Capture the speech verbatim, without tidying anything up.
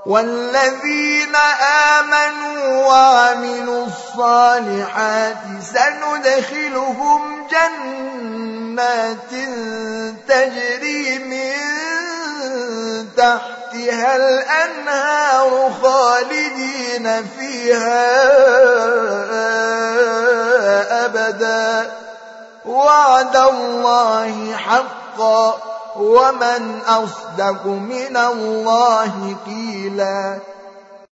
والذين آمنوا وعملوا الصالحات سندخلهم جنات تجري من تحتها الأنهار خالدين فيها أبدا وعد الله حقا ومن أصدق من الله قيلا